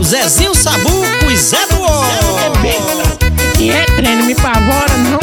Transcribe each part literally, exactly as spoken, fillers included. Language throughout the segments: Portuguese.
Zezinho Sabuco e Zé do Ó. E é trem, não me pavora não.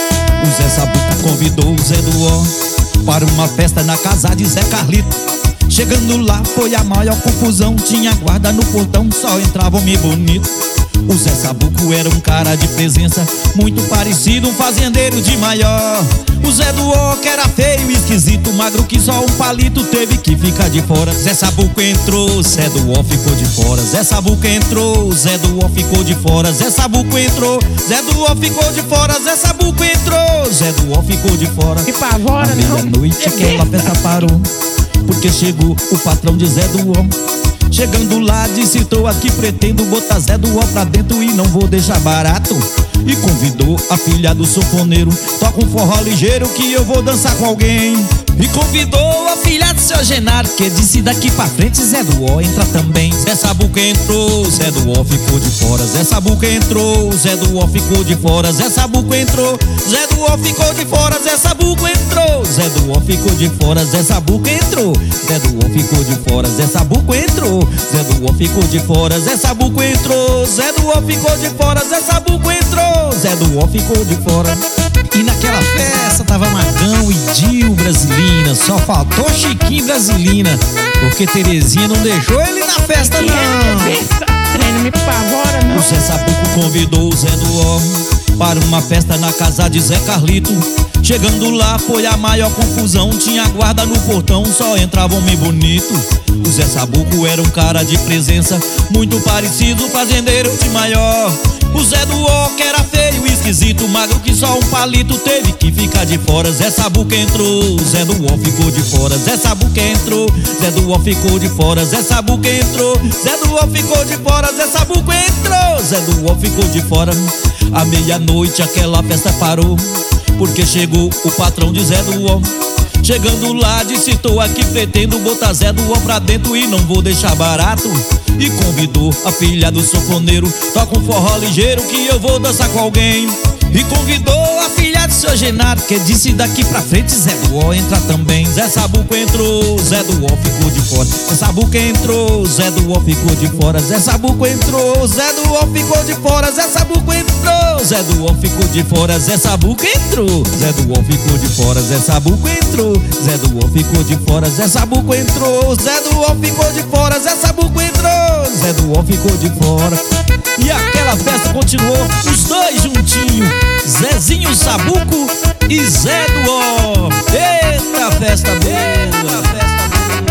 O Zé Sabuco convidou o Zé do Ó para uma festa na casa de Zé Carlito. Chegando lá foi a maior confusão, tinha guarda no portão, só entrava homem bonito. O Zé Sabuco era um cara de presença, muito parecido um fazendeiro de maior. O Zé do Ó, que era feio e esquisito, magro que só um palito, teve que ficar de fora. Zé Sabuco entrou, Zé do Ó ficou de fora. Zé Sabuco entrou, Zé do Ó ficou de fora. Zé Sabuco entrou, Zé do Ó ficou de fora. Zé Sabuco entrou, Zé do Ó ficou de fora. Me pavora À não. meia-noite aquela festa parou, porque chegou o patrão de Zé do Ó. Chegando lá disse: tô aqui, pretendo botar Zé do Ó pra dentro e não vou deixar barato. E convidou a filha do sanfoneiro, toca um forró ligeiro que eu vou dançar com alguém. E convidou a filha do seu Genaro, que disse: daqui pra frente Zé do Ó entra também. Zé Sabuco entrou, Zé do Ó ficou de fora. Zé Sabuco entrou, Zé do Ó ficou de fora. Zé Sabuco entrou, Zé do Ó ficou de fora. Zé Sabuco entrou, Zé do Ó ficou de fora. Zé Sabuco entrou, Zé do Ó ficou de fora. Zé Sabuco entrou, Zé do Ó ficou de fora. Zé Sabuco entrou, Zé do Ó ficou de fora. Zé Sabuco entrou, Zé do Ó ficou de fora. E naquela festa tava Magão e Dil Brasilina, só faltou Chiquinho Brasilina, porque Terezinha não deixou ele na festa E não. é trem, não me pavora não. O Zé Sabuco convidou o Zé do Ó para uma festa na casa de Zé Carlito. Chegando lá foi a maior confusão, tinha guarda no portão, só entrava homem bonito. O Zé Sabuco era um cara de presença, muito parecido um fazendeiro de maior. O Zé do Ó, que era feio e esquisito, magro que só um palito, teve que ficar de fora. Zé Sabuco entrou, Zé do Ó ficou de fora. Zé Sabuco entrou, Zé do Ó ficou de fora. Zé Sabuco entrou, Zé do Ó ficou de fora. Zé Sabuco entrou, Zé do Ó ficou de fora. À meia-noite aquela festa parou, porque chegou o patrão de Zé do Ó. Chegando lá disse: tô aqui, pretendo botar Zé do Ó pra dentro e não vou deixar barato. E convidou a filha do sanfoneiro, toca um forró ligeiro que eu vou dançar com alguém. E convidou a filha do seu Genaro, que disse: daqui pra frente Zé do Ó entra também. Zé Sabuco entrou, Zé do Ó ficou de fora. Zé Sabuco entrou, Zé do Ó ficou de fora. Zé Sabuco entrou, Zé do Ó ficou de fora. Zé Sabuco entrou, Zé do Ó ficou de fora. Zé Sabuco entrou, Zé do Ó ficou de fora. Zé Sabuco entrou, Zé do Ó ficou de fora. Zé Sabuco entrou, Zé do Ó ficou de fora. Zé Sabuco entrou, Zé do Ó ficou de fora. E aquela festa continuou, os dois juntinhos, Zezinho Sabuco e Zé do Ó. Eita festa boa, festa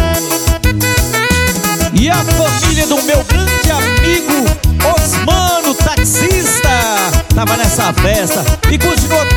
boa. E a família do meu grande amigo Osmano, taxista, tava nessa festa e continuou